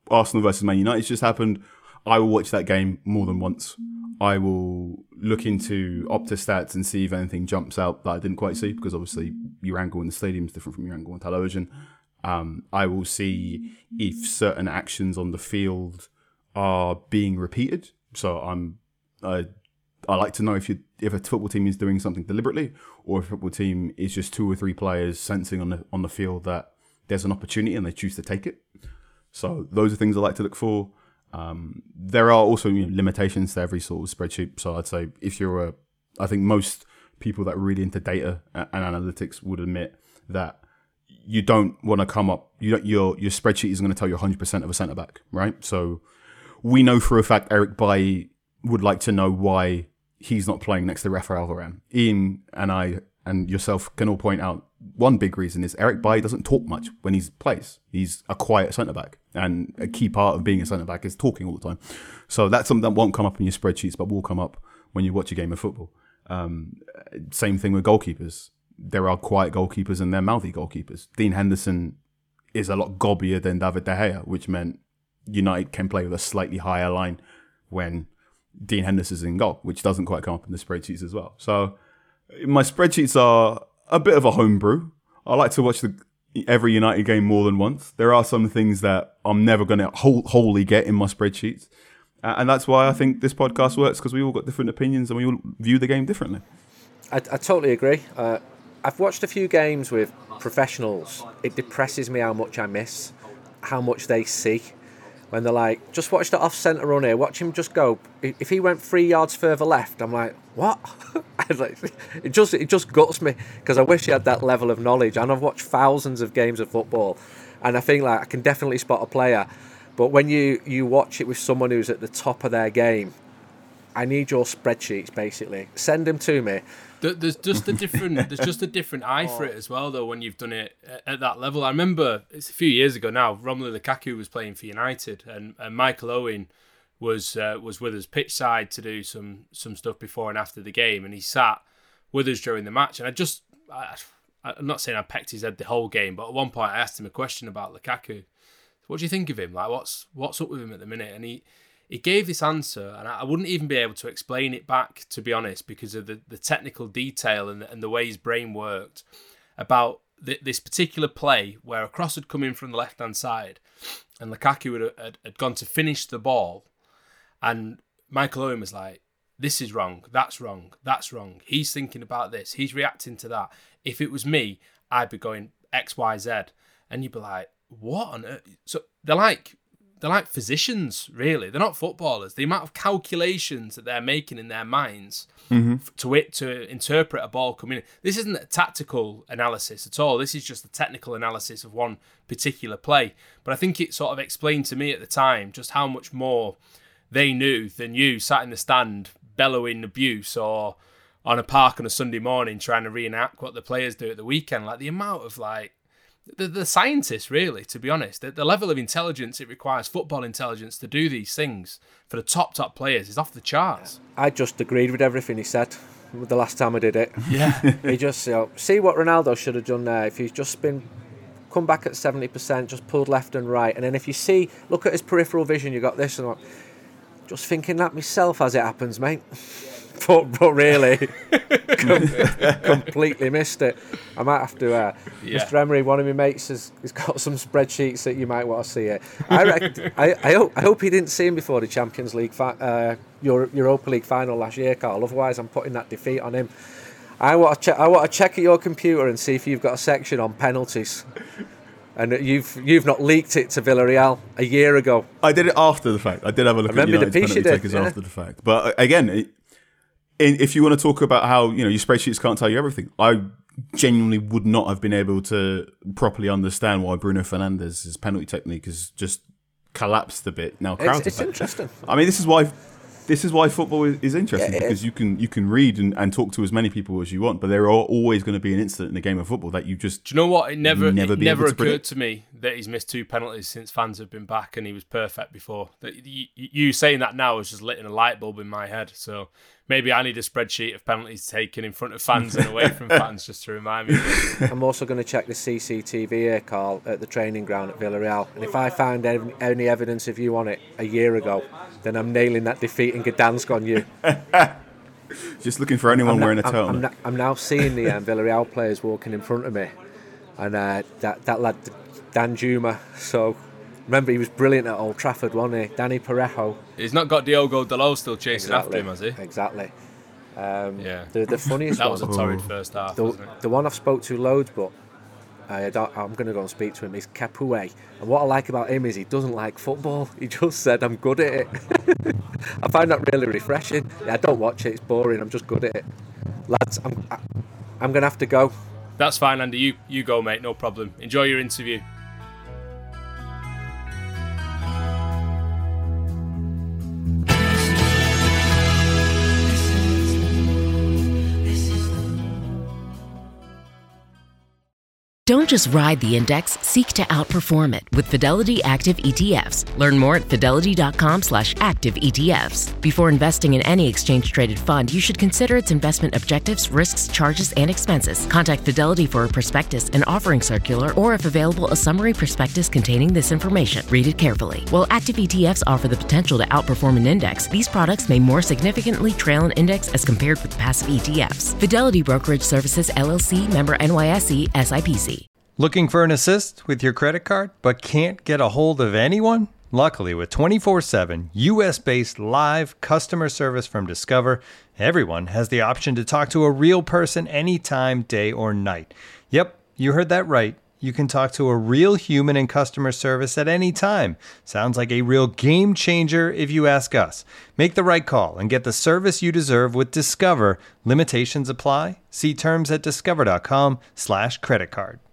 Arsenal versus Man United just happened. I will watch that game more than once. I will look into Opta stats and see if anything jumps out that I didn't quite see, because obviously your angle in the stadium is different from your angle on television. I will see if certain actions on the field are being repeated. So I like to know if a football team is doing something deliberately, or if a football team is just 2 or 3 players sensing on the field that there's an opportunity and they choose to take it. So those are things I like to look for. There are also limitations to every sort of spreadsheet. So I'd say I think most people that are really into data and analytics would admit that you don't want to come up. Your spreadsheet isn't going to tell you 100% of a centre back, right? So we know for a fact Eric Bailly would like to know why he's not playing next to Rafael Varane. Ian and I and yourself can all point out one big reason is Eric Bailly doesn't talk much when he plays. He's a quiet centre-back, and a key part of being a centre-back is talking all the time. So that's something that won't come up in your spreadsheets, but will come up when you watch a game of football. Same thing with goalkeepers. There are quiet goalkeepers and there are mouthy goalkeepers. Dean Henderson is a lot gobbier than David De Gea, which meant United can play with a slightly higher line when Dean Henderson's in goal, which doesn't quite come up in the spreadsheets as well. So my spreadsheets are a bit of a homebrew. I like to watch every United game more than once. There are some things that I'm never going to wholly get in my spreadsheets. And that's why I think this podcast works, because we all got different opinions and we all view the game differently. I totally agree. I've watched a few games with professionals. It depresses me how much I miss, how much they see. When they're like, just watch the off-centre run here, watch him just go. If he went 3 yards further left, I'm like, what? It just guts me, because I wish he had that level of knowledge. And I've watched thousands of games of football, and I think I can definitely spot a player. But when you watch it with someone who's at the top of their game, I need your spreadsheets, basically. Send them to me. There's just a different eye for it as well, though, when you've done it at that level. I remember it's a few years ago now. Romelu Lukaku was playing for United, and Michael Owen was with us pitch side to do some stuff before and after the game, and he sat with us during the match. And I'm not saying I pecked his head the whole game, but at one point I asked him a question about Lukaku. What do you think of him? Like, what's up with him at the minute? And he gave this answer, and I wouldn't even be able to explain it back, to be honest, because of the technical detail and the way his brain worked, about this particular play where a cross had come in from the left-hand side and Lukaku had gone to finish the ball, and Michael Owen was like, this is wrong, that's wrong, that's wrong. He's thinking about this, he's reacting to that. If it was me, I'd be going X, Y, Z. And you'd be like, what on earth? So they're like physicians, really. They're not footballers. The amount of calculations that they're making in their minds to interpret a ball coming in. This isn't a tactical analysis at all. This is just a technical analysis of one particular play. But I think it sort of explained to me at the time just how much more they knew than you sat in the stand bellowing abuse, or on a park on a Sunday morning trying to reenact what the players do at the weekend. Like, the amount of the scientists, really, to be honest, the level of intelligence it requires, football intelligence, to do these things for the top players is off the charts. I just agreed with everything he said the last time I did it. Yeah. He just, see what Ronaldo should have done there. If he's just come back at 70%, just pulled left and right. And then if you look at his peripheral vision, you got this, and just thinking that myself as it happens, mate. But really, completely missed it. I might have to. Mr. Emery, one of my mates has got some spreadsheets that you might want to see it. I hope he didn't see him before the Champions League, Europa League final last year, Carl. Otherwise, I'm putting that defeat on him. I want to check at your computer and see if you've got a section on penalties. And you've not leaked it to Villarreal a year ago. I did it after the fact. I did have a look at United's penalty takers after the fact. But again, if you want to talk about how your spreadsheets can't tell you everything, I genuinely would not have been able to properly understand why Bruno Fernandes's penalty technique has just collapsed a bit. Now, it's interesting. I mean, this is why football is interesting, because you can read and talk to as many people as you want, but there are always going to be an incident in the game of football that you just. Do you know what? It never occurred to me that he's missed 2 penalties since fans have been back, and he was perfect before. That you saying that now has just lit in a light bulb in my head. So Maybe I need a spreadsheet of penalties taken in front of fans and away from fans just to remind me. I'm also going to check the CCTV here, Carl, at the training ground at Villarreal. And if I find any evidence of you on it a year ago, then I'm nailing that defeat in Gdansk on you. Just looking for anyone wearing a turtleneck. I'm now seeing the Villarreal players walking in front of me. And that lad, Dan Juma, so... Remember, he was brilliant at Old Trafford, wasn't he? Danny Parejo. He's not got Diogo Dalot still chasing after him, has he? Exactly. Yeah. The funniest that one... That was a torrid first half, wasn't it? The one I've spoke to loads, but I'm going to go and speak to him, is Capoue. And what I like about him is he doesn't like football. He just said, I'm good at it. I find that really refreshing. Yeah, I don't watch it, it's boring, I'm just good at it. Lads, I'm going to have to go. That's fine, Andy. You go, mate, no problem. Enjoy your interview. Don't just ride the index, seek to outperform it with Fidelity Active ETFs. Learn more at fidelity.com/active ETFs. Before investing in any exchange-traded fund, you should consider its investment objectives, risks, charges, and expenses. Contact Fidelity for a prospectus, an offering circular, or if available, a summary prospectus containing this information. Read it carefully. While active ETFs offer the potential to outperform an index, these products may more significantly trail an index as compared with passive ETFs. Fidelity Brokerage Services, LLC, member NYSE, SIPC. Looking for an assist with your credit card, but can't get a hold of anyone? Luckily, with 24/7 US-based live customer service from Discover, everyone has the option to talk to a real person anytime, day or night. Yep, you heard that right. You can talk to a real human in customer service at any time. Sounds like a real game changer if you ask us. Make the right call and get the service you deserve with Discover. Limitations apply. See terms at discover.com/creditcard.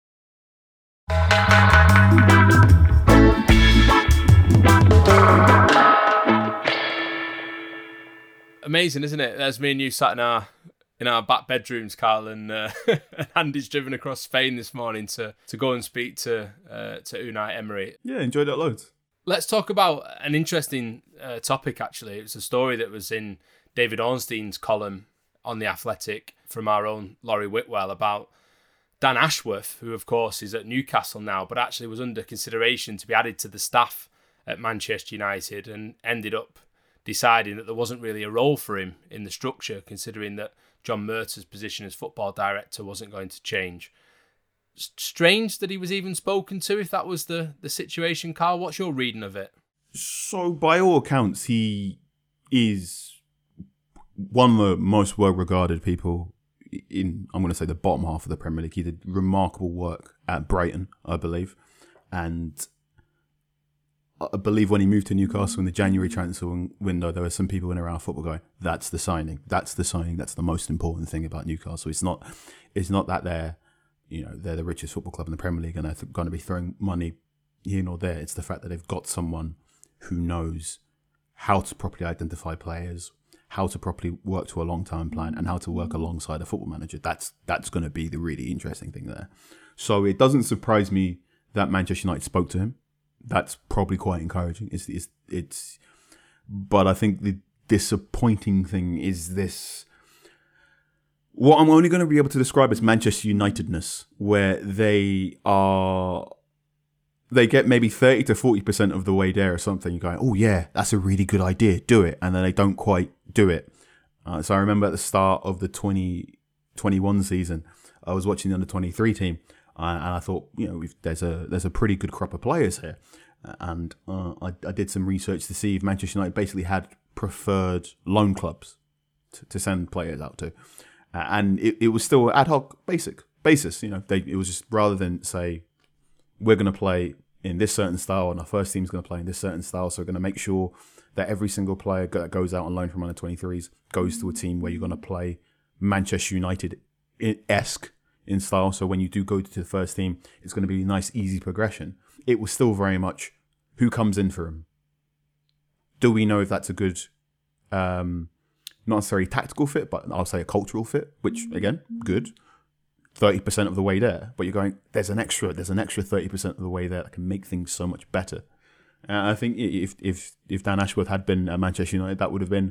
Amazing, isn't it? There's me and you sat in our back bedrooms, Carl, and Andy's driven across Spain this morning to go and speak to Unai Emery. Yeah, enjoyed it loads. Let's talk about an interesting topic, actually. It was a story that was in David Ornstein's column on The Athletic from our own Laurie Whitwell about Dan Ashworth, who of course is at Newcastle now, but actually was under consideration to be added to the staff at Manchester United and ended up deciding that there wasn't really a role for him in the structure, considering that John Murtaugh's position as football director wasn't going to change. Strange that he was even spoken to, if that was the situation. Carl, what's your reading of it? So, by all accounts, he is one of the most well-regarded people in, I'm going to say, the bottom half of the Premier League. He did remarkable work at Brighton, I believe. And I believe when he moved to Newcastle in the January transfer window, there were some people in around football going, that's the signing. That's the signing. That's the most important thing about Newcastle. It's not that they're the richest football club in the Premier League and they're going to be throwing money here nor there. It's the fact that they've got someone who knows how to properly identify players, how to properly work to a long-term plan, and how to work alongside a football manager. That's going to be the really interesting thing there. So it doesn't surprise me that Manchester United spoke to him. That's probably quite encouraging. It's but I think the disappointing thing is this, what I'm only going to be able to describe as Manchester Unitedness, where they get maybe 30 to 40% of the way there or something. You're going, oh yeah, that's a really good idea, do it. And then they don't quite do it. So I remember at the start of the 2021 season, I was watching the under-23 team, and I thought, there's a pretty good crop of players here. And I did some research to see if Manchester United basically had preferred loan clubs to send players out to. And it was still ad hoc basis. It was just, rather than say, we're going to play in this certain style and our first team's going to play in this certain style, so we're going to make sure that every single player that goes out on loan from under-23s goes to a team where you're going to play Manchester United-esque in style. So when you do go to the first team, it's going to be a nice, easy progression. It was still very much who comes in for him. Do we know if that's a good, not necessarily tactical fit, but I'll say a cultural fit, which again, good. 30% of the way there, but you're going, there's an extra 30% of the way there that can make things so much better. And I think if Dan Ashworth had been at Manchester United, that would have been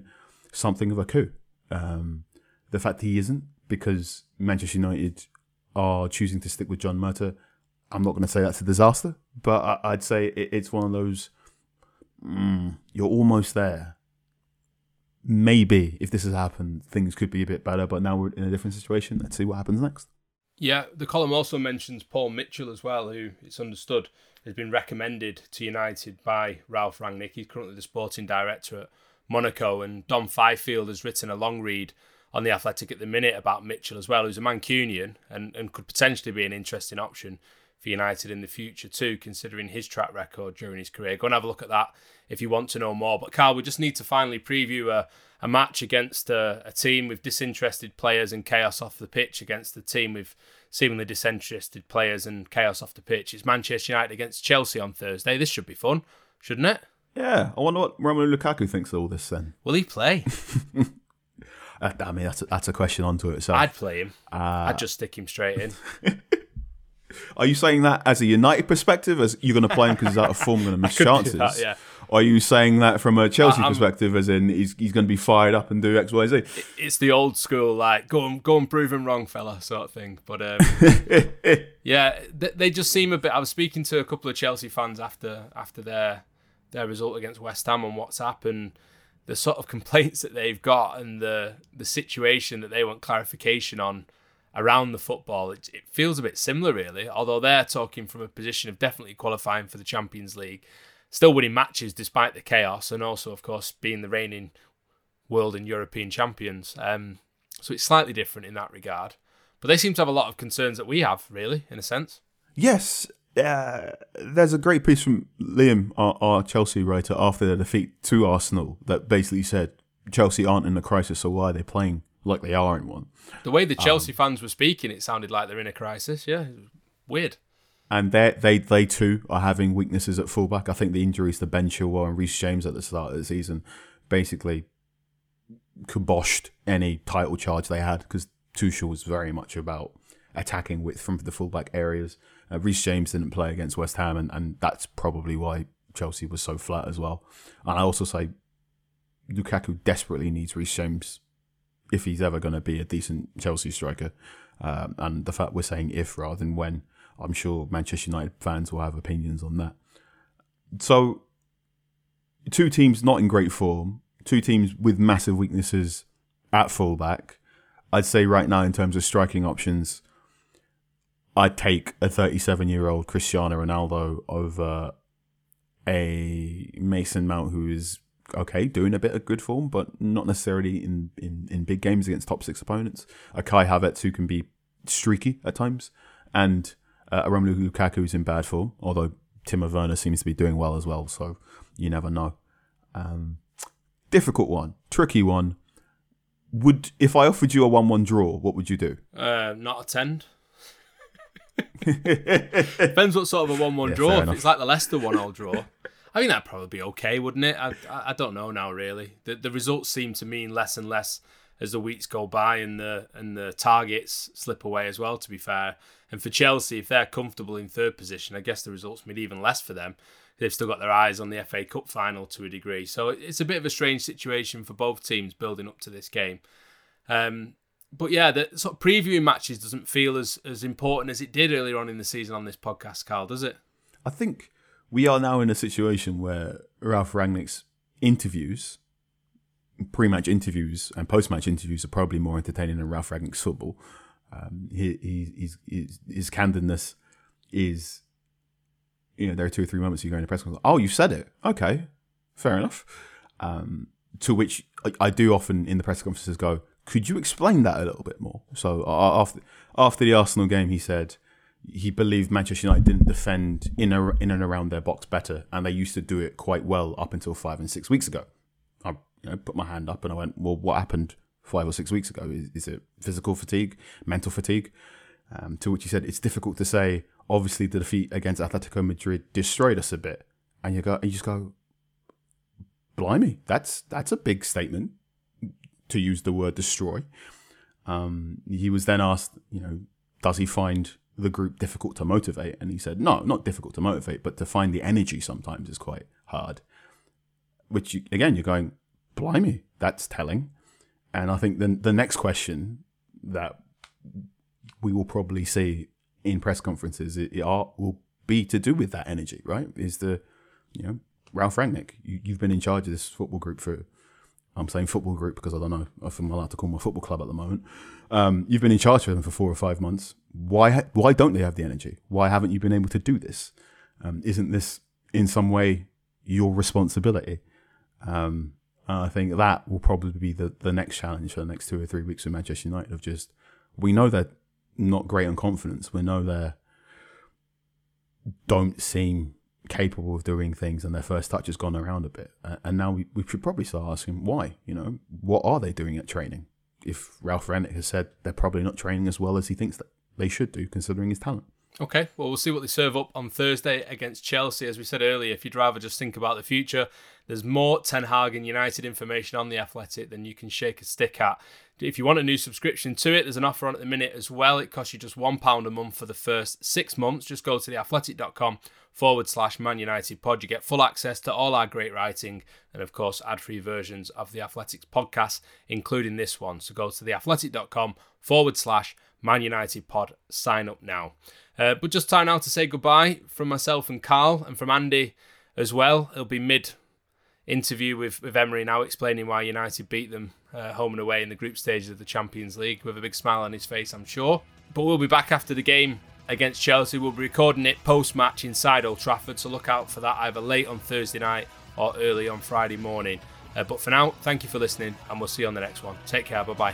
something of a coup. The fact he isn't, because Manchester United are choosing to stick with John Murtough, I'm not going to say that's a disaster, but I'd say it's one of those, you're almost there. Maybe if this has happened, things could be a bit better, but now we're in a different situation. Let's see what happens next. Yeah, the column also mentions Paul Mitchell as well, who, it's understood, has been recommended to United by Ralph Rangnick. He's currently the sporting director at Monaco, and Dom Fifield has written a long read on The Athletic at the minute about Mitchell as well, who's a Mancunian and could potentially be an interesting option for United in the future too, considering his track record during his career. Go and have a look at that if you want to know more. But Carl, we just need to finally preview a match against a team with disinterested players and chaos off the pitch against a team with seemingly disinterested players and chaos off the pitch. It's Manchester United against Chelsea on Thursday. This should be fun, shouldn't it? Yeah, I wonder what Romelu Lukaku thinks of all this then. Will he play? I mean, that's a question onto itself. I'd play him. I'd just stick him straight in. Are you saying that as a United perspective, as you're going to play him because he's out of form, going to miss chances? That, yeah. Or are you saying that from a Chelsea perspective, as in he's going to be fired up and do X, Y, Z? It's the old school, like, go and prove him wrong, fella, sort of thing. But yeah, they just seem a bit. I was speaking to a couple of Chelsea fans after their result against West Ham on WhatsApp, and the sort of complaints that they've got and the situation that they want clarification on around the football, it feels a bit similar, really, although they're talking from a position of definitely qualifying for the Champions League, still winning matches despite the chaos, and also, of course, being the reigning world and European champions. So it's slightly different in that regard. But they seem to have a lot of concerns that we have, really, in a sense. Yes. There's a great piece from Liam, our Chelsea writer, after their defeat to Arsenal that basically said Chelsea aren't in a crisis, so why are they playing like they are in one? The way the Chelsea fans were speaking, it sounded like they're in a crisis. Yeah, it was weird. And they too are having weaknesses at fullback. I think the injuries to Ben Chilwell and Reece James at the start of the season basically kiboshed any title charge they had, because Tuchel was very much about attacking width from the fullback areas. Reece James didn't play against West Ham, and that's probably why Chelsea was so flat as well. And I also say Lukaku desperately needs Reece James if he's ever going to be a decent Chelsea striker. And the fact we're saying if rather than when, I'm sure Manchester United fans will have opinions on that. So, two teams not in great form, two teams with massive weaknesses at fullback. I'd say right now, in terms of striking options, I'd take a 37-year-old Cristiano Ronaldo over a Mason Mount who is okay, doing a bit of good form, but not necessarily in big games against top six opponents. A Kai Havertz who can be streaky at times, and a Romelu Lukaku who's in bad form, although Timo Werner seems to be doing well as well, so you never know. Difficult one, tricky one. If I offered you a 1-1 draw, what would you do? Not attend. Depends what sort of a 1-1 draw. If it's like the Leicester 1-1 draw, I think that'd probably be okay, wouldn't it? I don't know now, really. The results seem to mean less and less as the weeks go by, and the targets slip away as well, to be fair. And for Chelsea, if they're comfortable in third position, I guess the results mean even less for them. They've still got their eyes on the FA Cup final to a degree. So it's a bit of a strange situation for both teams building up to this game. But yeah, the sort of previewing matches doesn't feel as important as it did earlier on in the season on this podcast, Carl, does it? I think we are now in a situation where Ralph Rangnick's interviews, pre-match interviews and post-match interviews, are probably more entertaining than Ralph Rangnick's football. His candidness is, there are 2 or 3 moments you go in a press conference, oh, you said it. Okay, fair enough. To which I do often in the press conferences go, could you explain that a little bit more? So after the Arsenal game, he said he believed Manchester United didn't defend in and around their box better, and they used to do it quite well up until 5 and 6 weeks ago. I put my hand up and I went, well, what happened 5 or 6 weeks ago? Is it physical fatigue, mental fatigue? To which he said, it's difficult to say. Obviously, the defeat against Atletico Madrid destroyed us a bit. And you just go, blimey, that's a big statement, to use the word destroy. He was then asked, does he find the group difficult to motivate? And he said, no, not difficult to motivate, but to find the energy sometimes is quite hard. Which, you're going, blimey, that's telling. And I think the next question that we will probably see in press conferences will be to do with that energy, right? Is Ralf Rangnick, you've been in charge of this football group I'm saying football group because I don't know if I'm allowed to call my football club at the moment. You've been in charge for them for 4 or 5 months. Why don't they have the energy? Why haven't you been able to do this? Isn't this in some way your responsibility? I think that will probably be the next challenge for the next 2 or 3 weeks with Manchester United. Of just, we know they're not great on confidence. We know they don't seem capable of doing things, and their first touch has gone around a bit. And now we should probably start asking why. What are they doing at training? If Ralf Rangnick has said they're probably not training as well as he thinks that they should do, considering his talent. Okay, well, we'll see what they serve up on Thursday against Chelsea. As we said earlier, if you'd rather just think about the future, there's more Ten Hag and United information on The Athletic than you can shake a stick at. If you want a new subscription to it, there's an offer on at the minute as well. It costs you just £1 a month for the first 6 months. Just go to theathletic.com/Man United pod. You get full access to all our great writing and, of course, ad-free versions of The Athletic's podcast, including this one. So go to theathletic.com/Man United pod. Sign up now. But just time now to say goodbye from myself and Carl, and from Andy as well. It'll be mid-interview with Emery now, explaining why United beat them home and away in the group stages of the Champions League, with a big smile on his face, I'm sure. But we'll be back after the game against Chelsea. We'll be recording it post-match inside Old Trafford, so look out for that either late on Thursday night or early on Friday morning. But for now, thank you for listening, and we'll see you on the next one. Take care, bye-bye.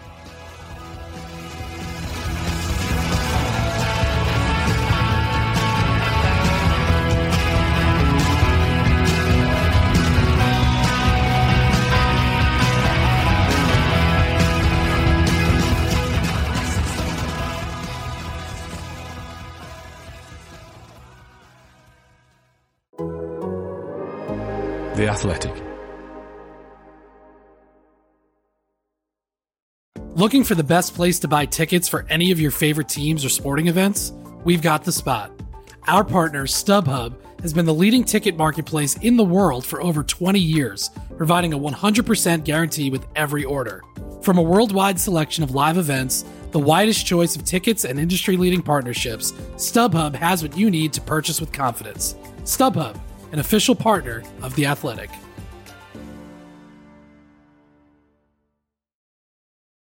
The Athletic. Looking for the best place to buy tickets for any of your favorite teams or sporting events? We've got the spot. Our partner, StubHub, has been the leading ticket marketplace in the world for over 20 years, providing a 100% guarantee with every order. From a worldwide selection of live events, the widest choice of tickets, and industry-leading partnerships, StubHub has what you need to purchase with confidence. StubHub, an official partner of The Athletic.